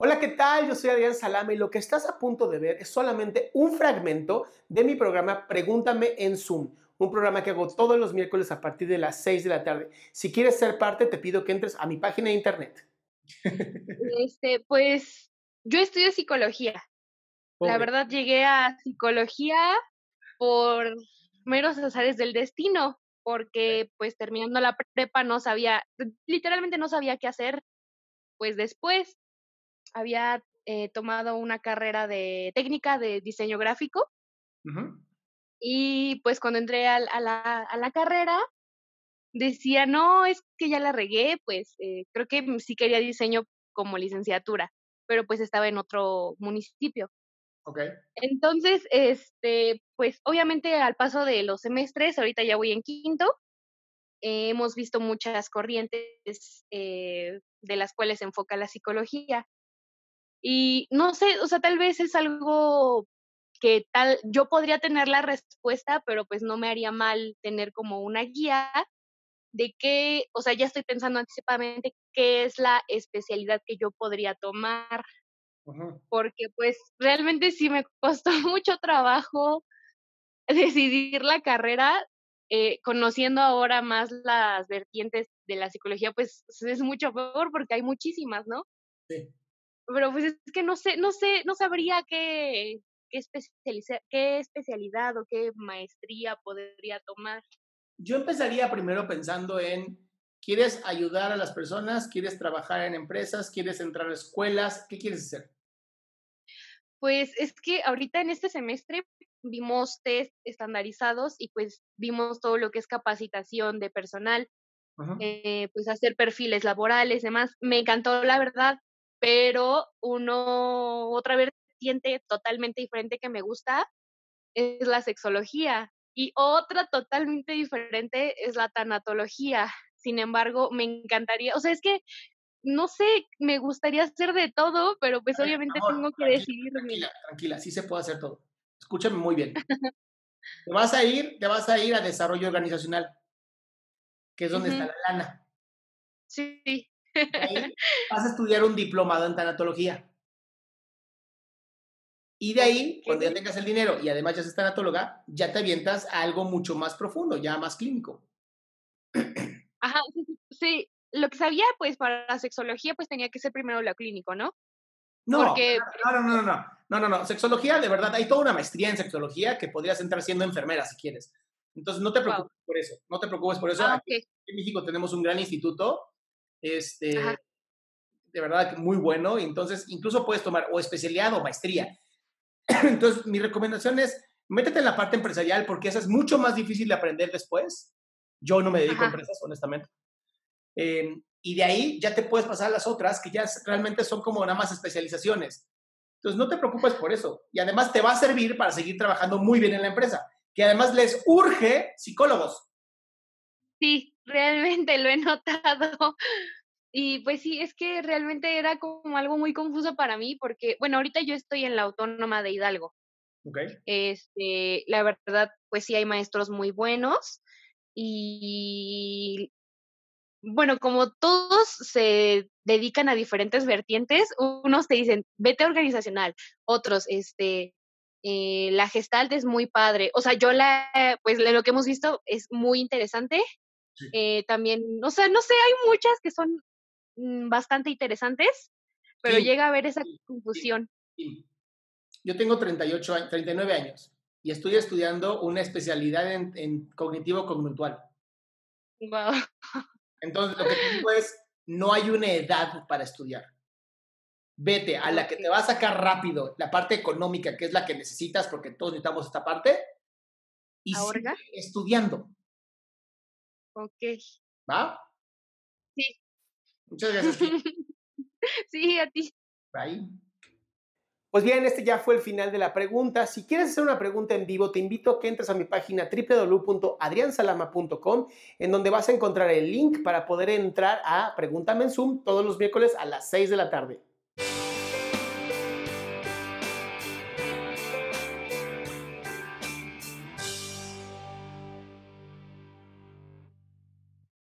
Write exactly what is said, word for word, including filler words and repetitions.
Hola, ¿qué tal? Yo soy Adrián Salama y lo que estás a punto de ver es solamente un fragmento de mi programa Pregúntame en Zoom, un programa que hago todos los miércoles a partir de las seis de la tarde. Si quieres ser parte, te pido que entres a mi página de internet. Este, pues, yo estudio psicología. La Pobre. verdad, llegué a psicología por meros azares del destino, porque, pues, terminando la prepa no sabía, literalmente no sabía qué hacer, pues, después. Había, eh, tomado una carrera de técnica de diseño gráfico Ujú. y, pues, cuando entré al a la a la carrera, decía: "No, es que ya la regué", pues, eh, creo que mm, sí quería diseño como licenciatura, pero, pues, estaba en otro municipio. Ok. Entonces, este, pues, obviamente, al paso de los semestres, ahorita ya voy en quinto, eh, hemos visto muchas corrientes, eh, de las cuales se enfoca la psicología. Y no sé, o sea, tal vez es algo que tal yo podría tener la respuesta, pero, pues, no me haría mal tener como una guía de qué, o sea, ya estoy pensando anticipadamente qué es la especialidad que yo podría tomar, Ujú. porque, pues, realmente sí me costó mucho trabajo decidir la carrera, eh, conociendo ahora más las vertientes de la psicología, pues, es mucho peor porque hay muchísimas, ¿no? Sí. Pero, pues, es que no sé no sé, no sabría qué qué especializa qué especialidad o qué maestría podría tomar. Yo empezaría primero pensando en, ¿quieres ayudar a las personas? ¿Quieres trabajar en empresas? ¿Quieres entrar a escuelas? ¿Qué quieres hacer? Pues, es que ahorita en este semestre vimos test estandarizados y, pues, vimos todo lo que es capacitación de personal, Ujú. eh, pues, hacer perfiles laborales, demás. Me encantó, la verdad, pero uno otra vertiente totalmente diferente que me gusta es la sexología, y otra totalmente diferente es la tanatología. Sin embargo, me encantaría, o sea, es que, no sé, me gustaría hacer de todo, pero, pues, A ver, obviamente amor, tengo que tranquila, decidirme. tranquila, tranquila, sí se puede hacer todo. Escúchame muy bien. Te vas a ir, te vas a ir a desarrollo organizacional, que es donde está Ujú, la lana. sí. De ahí vas a estudiar un diplomado en tanatología. Y de ahí, cuando ya Okey. tengas el dinero y además ya seas tanatóloga, ya te avientas a algo mucho más profundo, ya más clínico. Ajá, sí, sí, sí. Lo que sabía, pues, para la sexología, pues, tenía que ser primero lo clínico, ¿no? No, Porque no, no, no, no, no, no, no, no, sexología, de verdad, hay toda una maestría en sexología que podrías entrar siendo enfermera si quieres. Entonces, no te guau. preocupes por eso, no te preocupes por eso. Ah, Aquí okey. en México tenemos un gran instituto, Ajá, este, de verdad que muy bueno, y entonces incluso puedes tomar o especialidad o maestría. Entonces, mi recomendación es, métete en la parte empresarial porque esa es mucho más difícil de aprender después. Yo no me dedico a ajá. empresas, honestamente. Eh, y de ahí ya te puedes pasar a las otras que ya realmente son como nada más especializaciones. Entonces, no te preocupes por eso. Y además te va a servir para seguir trabajando muy bien en la empresa, que además les urge psicólogos. Sí, realmente lo he notado. Y, pues sí, es que realmente era como algo muy confuso para mí, porque, bueno, ahorita yo estoy en la Autónoma de Hidalgo. ¿Ok? Este, la verdad, pues sí hay maestros muy buenos y, bueno, como todos se dedican a diferentes vertientes, unos te dicen: "Vete a organizacional", otros, este, eh, la Gestalt es muy padre. O sea, yo la pues, de lo que hemos visto es muy interesante, Sí. eh, también, o sea, no sé, hay muchas que son, mm, bastante interesantes, pero Kim, llega a haber esa Kim, confusión. Kim. Yo tengo treinta y ocho años, treinta y nueve años y estoy estudiando una especialidad en, en cognitivo conductual. Guau. Entonces, lo que te digo es, no hay una edad para estudiar. Vete a la que te Okey. va a sacar rápido la parte económica, que es la que necesitas, porque todos necesitamos esta parte, y sigue ¿Ahorga? estudiando, Okey. ¿va? Sí. Muchas gracias, Kim. Sí, a ti. Bye. Pues bien, este ya fue el final de la pregunta. Si quieres hacer una pregunta en vivo, te invito a que entres a mi página doble u doble u doble u punto adrian salama punto com, en donde vas a encontrar el link para poder entrar a Pregúntame en Zoom todos los miércoles a las seis de la tarde.